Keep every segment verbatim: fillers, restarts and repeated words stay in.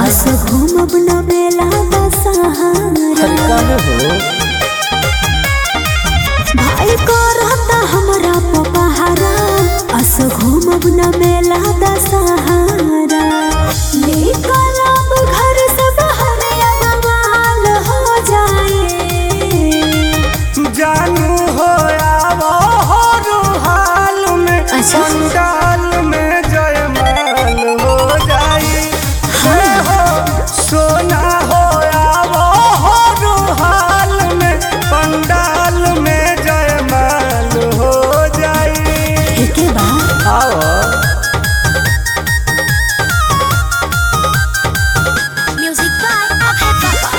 बस घूमब न मेला दशहरा हो भाई को रहता हमारा पपहरा बस घूमब न मेला दशहरा निकलब घर से बाहर बवाल हो जाए जानू हो आवो हो हाल में अच्छा। पंडाल में जयमाल हो जाई हाँ। हो सोना हो आवो हो हाल में पंडाल में जयमाल हो जाई। ठीक है बा आओ म्यूजिक बाय अभय पापा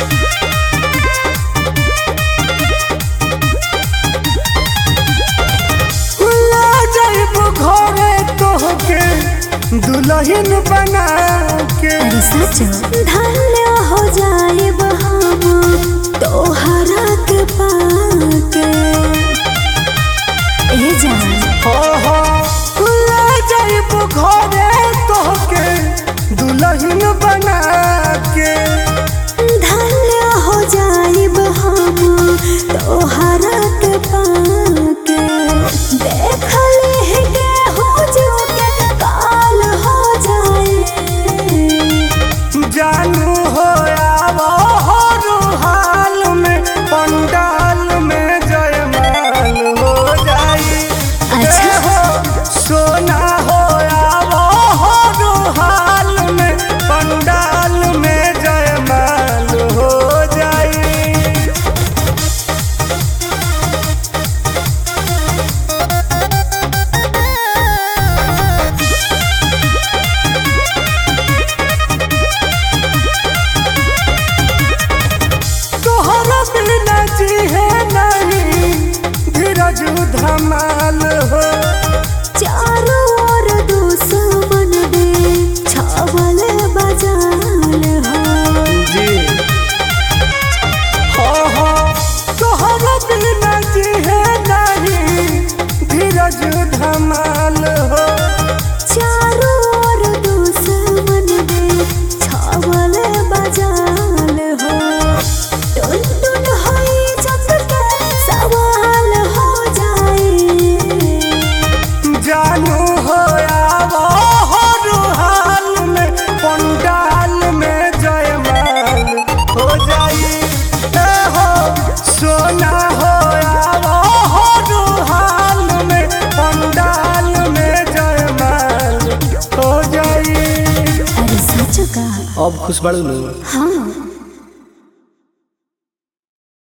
घरे तोहके दुल्हन बना के अरे सच धन्य हो जाए हम तोहरा के पाके ए जान हो हो ले जाइब घरे तोहके दुल्हन बना के धन्य हो जाए हम तोहरा के पाके देख ले के हो जो के काल हो जाए जानू हो आवो हो हाल में पंडाल में जयमाल हो जाई। अच्छा। हो सोना हो आवो हो हाल में पंडाल में जयमाल हो जाई। तोहरा बिना जीहे नहीं धीरज धमाल हो चारों ओर दुश्मन दे छावल बजाल हो जी हो हो तोहरा बिना जीहे नहीं धीरज धमाल हो चारों ओर दुश्मन दे छावल बजाल हो टुन टुन होई जब के सवाल हो जाए जानू हो आवो हो हाल में पंडाल में जयमाल हो जाई। ए हो सोना हो आवो हो हाल में पंडाल में जयमाल हो जाई। अरे सच का अब खुश बाड़ू हाँ